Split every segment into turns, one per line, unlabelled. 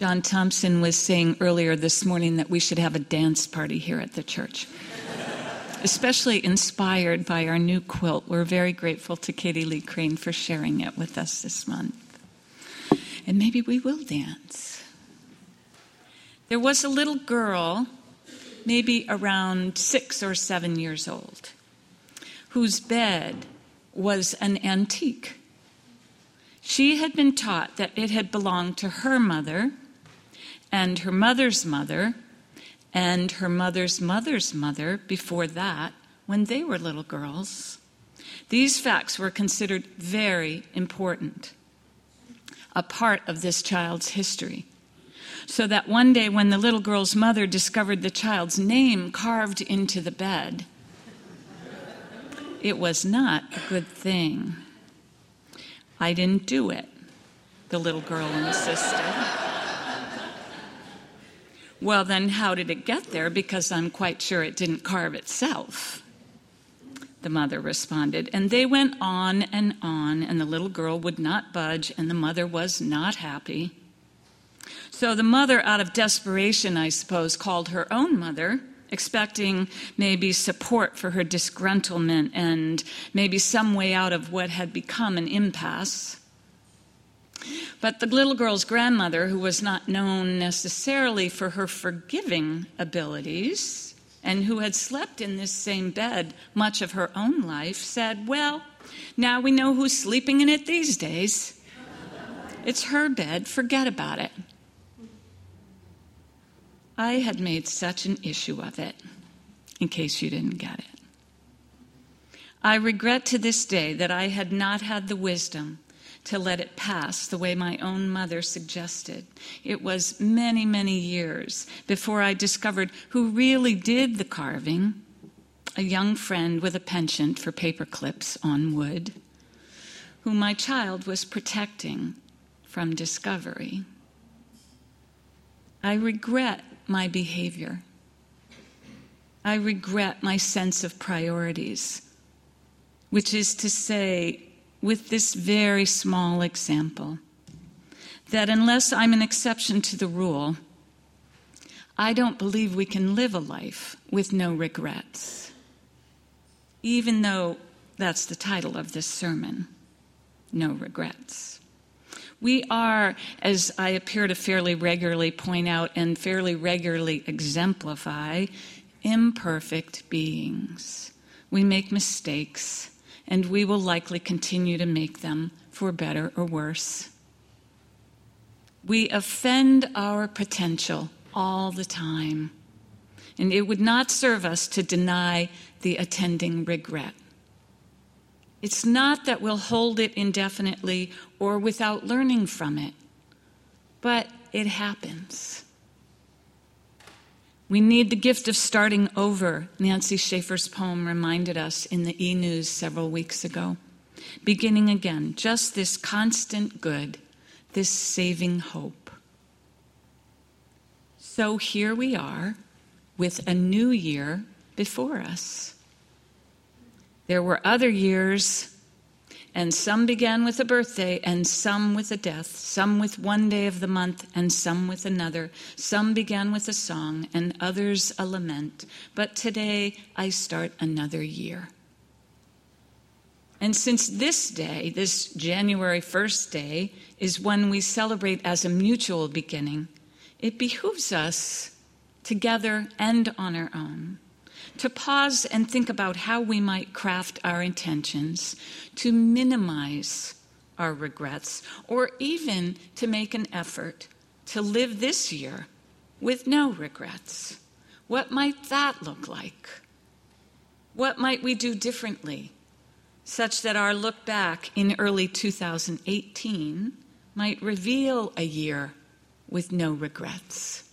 John Thompson was saying earlier this morning that we should have a dance party here at the church, especially inspired by our new quilt. We're very grateful to Katie Lee Crane for sharing it with us this month. And maybe we will dance. There was a little girl, maybe around 6 or 7 years old, whose bed was an antique. She had been taught that it had belonged to her mother and her mother's mother and her mother's mother's mother before that, when they were little girls. These facts were considered very important, a part of this child's history. So that one day when the little girl's mother discovered the child's name carved into the bed, it was not a good thing. I didn't do it, the little girl insisted. Well, then how did it get there? Because I'm quite sure it didn't carve itself, the mother responded. And they went on, and the little girl would not budge, and the mother was not happy. So the mother, out of desperation, I suppose, called her own mother, expecting maybe support for her disgruntlement and maybe some way out of what had become an impasse. But the little girl's grandmother, who was not known necessarily for her forgiving abilities and who had slept in this same bed much of her own life, said, "Well, now we know who's sleeping in it these days. It's her bed, forget about it." I had made such an issue of it, in case you didn't get it. I regret to this day that I had not had the wisdom to let it pass the way my own mother suggested. It was many, many years before I discovered who really did the carving, a young friend with a penchant for paper clips on wood, whom my child was protecting from discovery. I regret my behavior. I regret my sense of priorities, which is to say, with this very small example, that unless I'm an exception to the rule, I don't believe we can live a life with no regrets, even though that's the title of this sermon, No Regrets. We are, as I appear to fairly regularly point out and fairly regularly exemplify, imperfect beings. We make mistakes, and we will likely continue to make them for better or worse. We offend our potential all the time, and it would not serve us to deny the attending regret. It's not that we'll hold it indefinitely or without learning from it, but it happens. We need the gift of starting over, Nancy Schaefer's poem reminded us in the e-news several weeks ago. Beginning again, just this constant good, this saving hope. So here we are with a new year before us. There were other years, and some began with a birthday, and some with a death, some with one day of the month, and some with another. Some began with a song, and others a lament. But today I start another year. And since this day, this January 1st day, is one we celebrate as a mutual beginning, it behooves us, together and on our own, to pause and think about how we might craft our intentions to minimize our regrets, or even to make an effort to live this year with no regrets. What might that look like? What might we do differently, such that our look back in early 2018 might reveal a year with no regrets?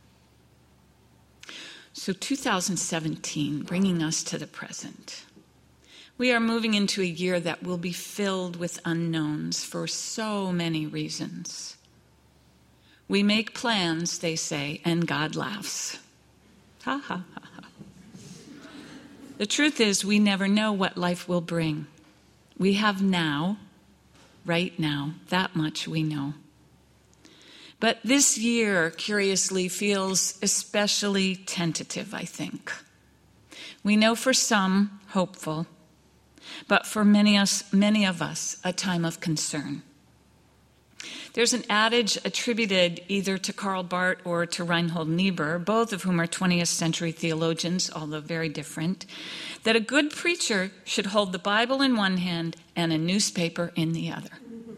So 2017, bringing us to the present. We are moving into a year that will be filled with unknowns for so many reasons. We make plans, they say, and God laughs. Ha ha ha ha. The truth is, we never know what life will bring. We have now, right now, that much we know. But this year, curiously, feels especially tentative, I think. We know for some, hopeful, but for many of us, a time of concern. There's an adage attributed either to Karl Barth or to Reinhold Niebuhr, both of whom are 20th century theologians, although very different, that a good preacher should hold the Bible in one hand and a newspaper in the other.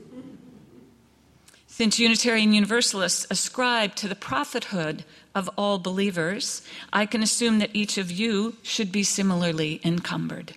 Since Unitarian Universalists ascribe to the prophethood of all believers, I can assume that each of you should be similarly encumbered.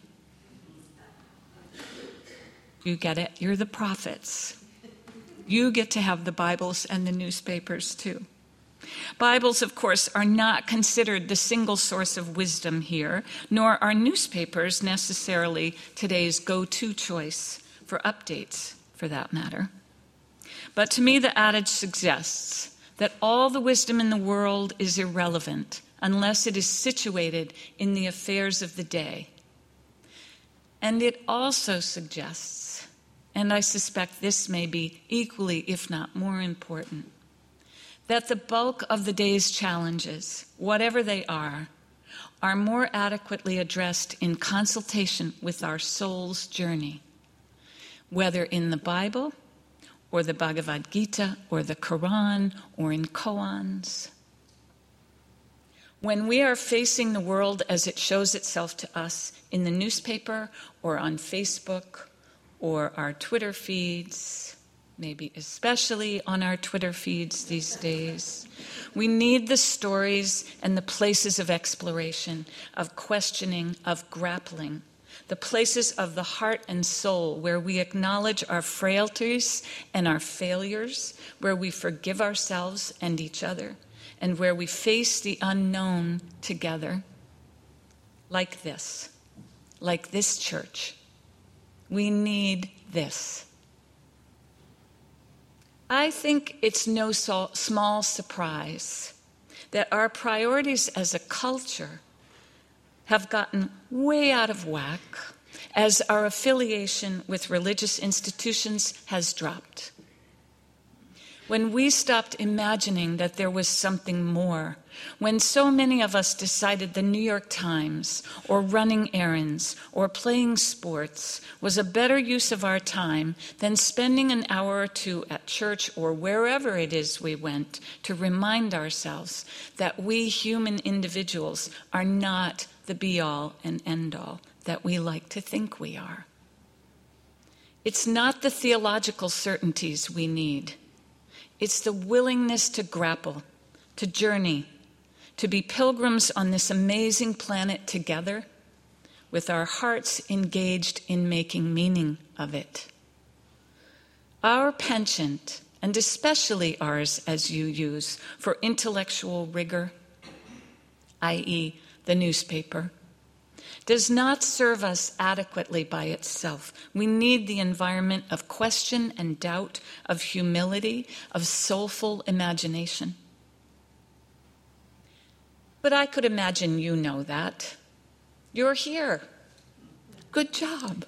You get it? You're the prophets. You get to have the Bibles and the newspapers too. Bibles, of course, are not considered the single source of wisdom here, nor are newspapers necessarily today's go-to choice for updates, for that matter. But to me, the adage suggests that all the wisdom in the world is irrelevant unless it is situated in the affairs of the day. And it also suggests, and I suspect this may be equally, if not more important, that the bulk of the day's challenges, whatever they are more adequately addressed in consultation with our soul's journey, whether in the Bible or the Bhagavad Gita or the Quran or in koans. When we are facing the world as it shows itself to us in the newspaper or on Facebook or our Twitter feeds, maybe especially on our Twitter feeds these days, we need the stories and the places of exploration, of questioning, of grappling, the places of the heart and soul where we acknowledge our frailties and our failures, where we forgive ourselves and each other, and where we face the unknown together, like this church. We need this. I think it's no small surprise that our priorities as a culture have gotten way out of whack as our affiliation with religious institutions has dropped. When we stopped imagining that there was something more, when so many of us decided the New York Times or running errands or playing sports was a better use of our time than spending an hour or two at church or wherever it is we went to remind ourselves that we human individuals are not the be-all and end-all that we like to think we are. It's not the theological certainties we need. It's the willingness to grapple, to journey, to be pilgrims on this amazing planet together, with our hearts engaged in making meaning of it. Our penchant, and especially ours as you use, for intellectual rigor, i.e., the newspaper, does not serve us adequately by itself. We need the environment of question and doubt, of humility, of soulful imagination. But I could imagine you know that. You're here. Good job.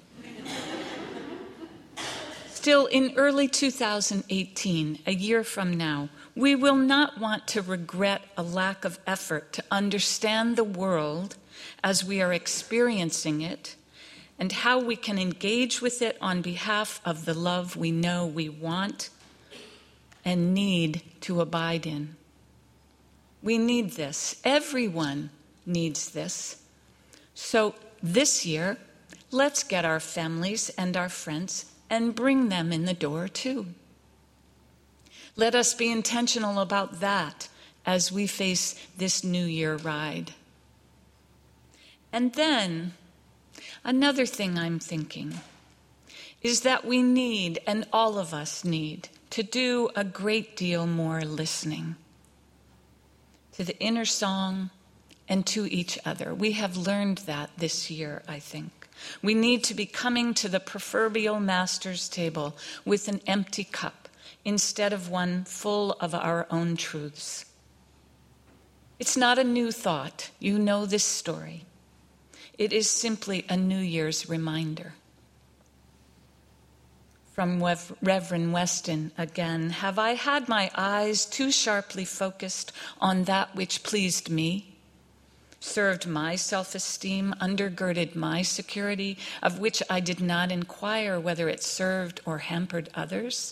Still, in early 2018, a year from now, we will not want to regret a lack of effort to understand the world as we are experiencing it and how we can engage with it on behalf of the love we know we want and need to abide in. We need this. Everyone needs this. So this year, let's get our families and our friends and bring them in the door too. Let us be intentional about that as we face this New Year ride. And then, another thing I'm thinking is that we need, and all of us need, to do a great deal more listening to the inner song and to each other. We have learned that this year, I think. We need to be coming to the proverbial master's table with an empty cup instead of one full of our own truths. It's not a new thought. You know this story. It is simply a New Year's reminder. From Reverend Weston again, have I had my eyes too sharply focused on that which pleased me, served my self-esteem, undergirded my security, of which I did not inquire whether it served or hampered others?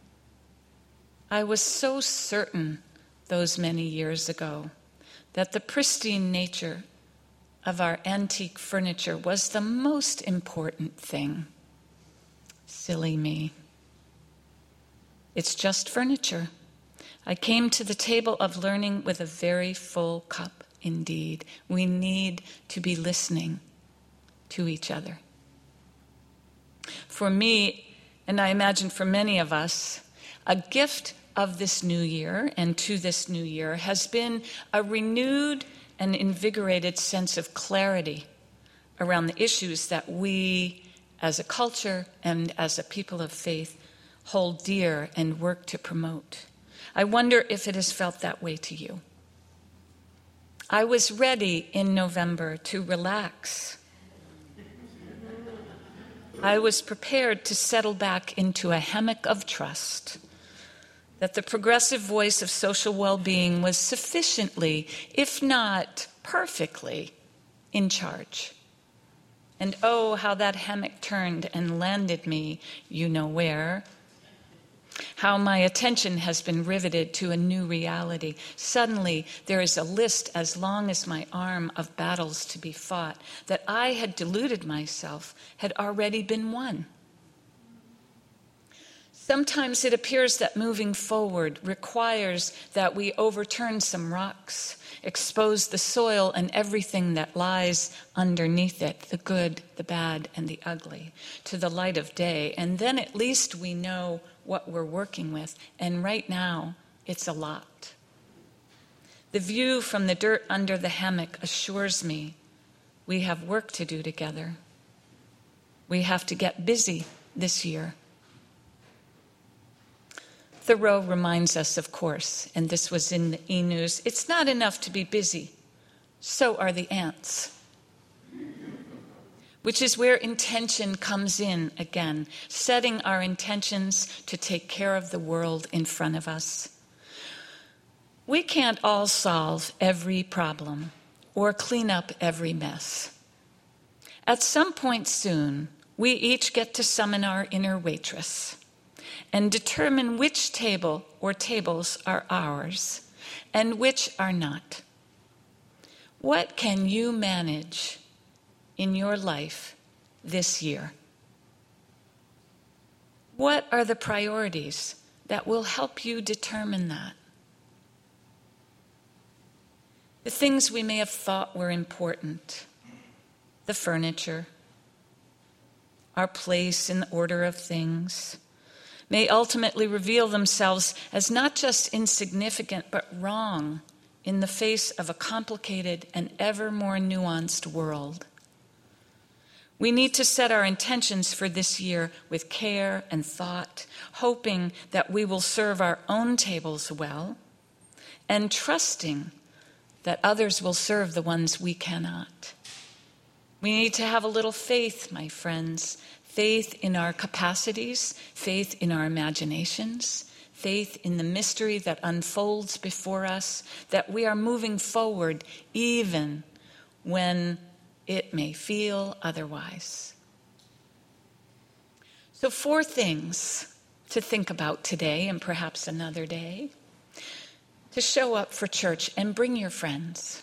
I was so certain those many years ago that the pristine nature of our antique furniture was the most important thing. Silly me. It's just furniture. I came to the table of learning with a very full cup indeed. We need to be listening to each other. For me, and I imagine for many of us, a gift of this new year and to this new year has been a renewed and invigorated sense of clarity around the issues that we as a culture and as a people of faith hold dear and work to promote. I wonder if it has felt that way to you. I was ready in November to relax. I was prepared to settle back into a hammock of trust that the progressive voice of social well-being was sufficiently, if not perfectly, in charge. And oh, how that hammock turned and landed me, you know where. How my attention has been riveted to a new reality. Suddenly, there is a list as long as my arm of battles to be fought that I had deluded myself had already been won. Sometimes it appears that moving forward requires that we overturn some rocks, expose the soil and everything that lies underneath it, the good, the bad, and the ugly, to the light of day. And then at least we know what we're working with. And right now, it's a lot. The view from the dirt under the hammock assures me we have work to do together. We have to get busy this year. Thoreau reminds us, of course, and this was in the E-News, it's not enough to be busy. So are the ants. Which is where intention comes in again, setting our intentions to take care of the world in front of us. We can't all solve every problem or clean up every mess. At some point soon, we each get to summon our inner waitress and determine which table or tables are ours and which are not. What can you manage in your life this year? What are the priorities that will help you determine that? The things we may have thought were important, the furniture, our place in the order of things, may ultimately reveal themselves as not just insignificant, but wrong in the face of a complicated and ever more nuanced world. We need to set our intentions for this year with care and thought, hoping that we will serve our own tables well, and trusting that others will serve the ones we cannot. We need to have a little faith, my friends, faith in our capacities, faith in our imaginations, faith in the mystery that unfolds before us, that we are moving forward even when it may feel otherwise. So 4 things to think about today and perhaps another day. To show up for church and bring your friends.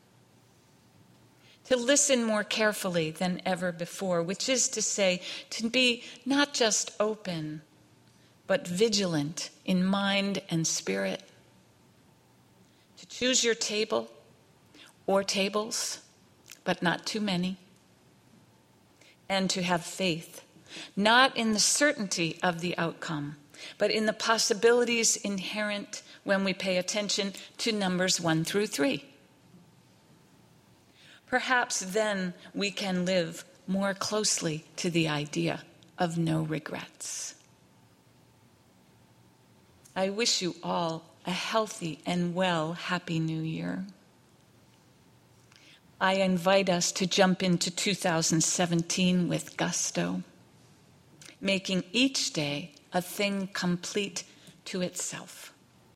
To listen more carefully than ever before, which is to say, to be not just open, but vigilant in mind and spirit. To choose your table or tables, but not too many. And to have faith, not in the certainty of the outcome, but in the possibilities inherent when we pay attention to numbers 1 through 3. Perhaps then we can live more closely to the idea of no regrets. I wish you all a healthy and well, happy New Year. I invite us to jump into 2017 with gusto. making each day a thing complete to itself.